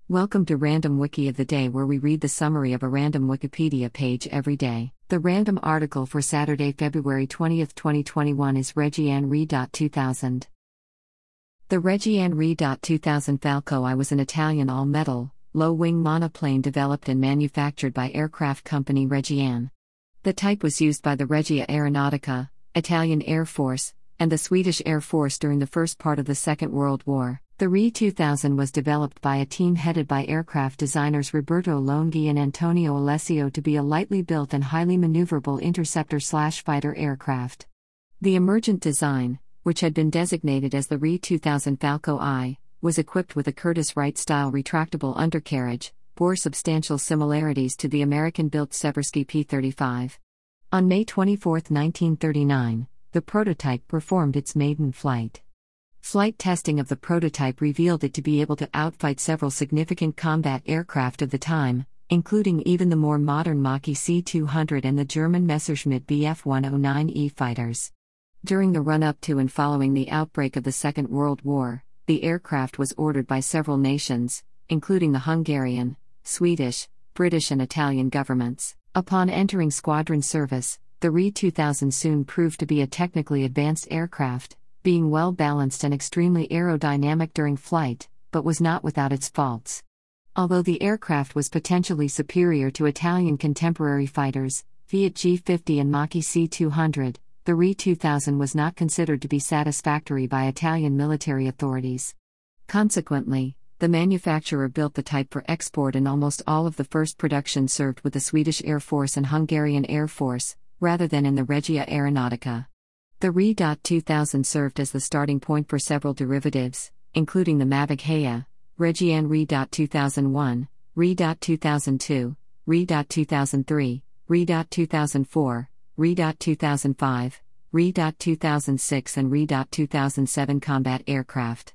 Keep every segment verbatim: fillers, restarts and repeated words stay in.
Welcome to Random Wiki of the Day, where we read the summary of a random Wikipedia page every day. The random article for Saturday, February twentieth, twenty twenty-one is Reggiane Re. two thousand. The Reggiane Re. two thousand Falco I was an Italian all-metal, low-wing monoplane developed and manufactured by aircraft company Reggiane. The type was used by the Regia Aeronautica, Italian Air Force, and the Swedish Air Force during the first part of the Second World War. The Re two thousand was developed by a team headed by aircraft designers Roberto Longhi and Antonio Alessio to be a lightly built and highly maneuverable interceptor-slash-fighter aircraft. The emergent design, which had been designated as the Re two thousand Falco I, was equipped with a Curtiss-Wright-style retractable undercarriage, bore substantial similarities to the American-built Seversky P thirty-five. On May twenty-fourth, nineteen thirty-nine, the prototype performed its maiden flight. Flight testing of the prototype revealed it to be able to outfight several significant combat aircraft of the time, including even the more modern Mach-E C two hundred and the German Messerschmitt B F one oh nine E fighters. During the run-up to and following the outbreak of the Second World War, the aircraft was ordered by several nations, including the Hungarian, Swedish, British and Italian governments. Upon entering squadron service, the Re two thousand soon proved to be a technically advanced aircraft, being well-balanced and extremely aerodynamic during flight, but was not without its faults. Although the aircraft was potentially superior to Italian contemporary fighters, Fiat G fifty and Mach-E C two hundred, the Re two thousand was not considered to be satisfactory by Italian military authorities. Consequently, the manufacturer built the type for export, and almost all of the first production served with the Swedish Air Force and Hungarian Air Force, rather than in the Regia Aeronautica. The Re two thousand served as the starting point for several derivatives, including the Mavic Heya, Reggiane Re two thousand one, Re two thousand two, Re two thousand three, Re two thousand four, Re two thousand five, Re two thousand six and Re two thousand seven combat aircraft.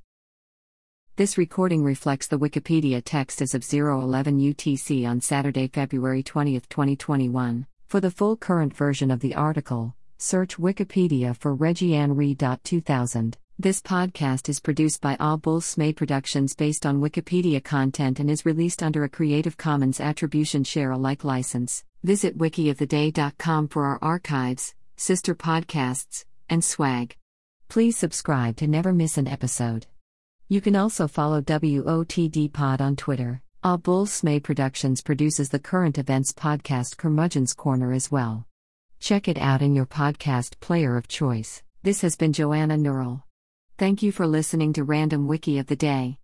This recording reflects the Wikipedia text as of zero eleven U T C on Saturday, February twentieth, twenty twenty-one. For the full current version of the article, search Wikipedia for Reggiane Re two thousand. This podcast is produced by All Bulls Smay Productions based on Wikipedia content and is released under a Creative Commons Attribution Share Alike license. Visit wiki of the day dot com for our archives, sister podcasts, and swag. Please subscribe to never miss an episode. You can also follow W O T D Pod on Twitter. All Bulls Smay Productions produces the current events podcast Curmudgeon's Corner as well. Check it out in your podcast player of choice. This has been Joanna Neural. Thank you for listening to Random Wiki of the Day.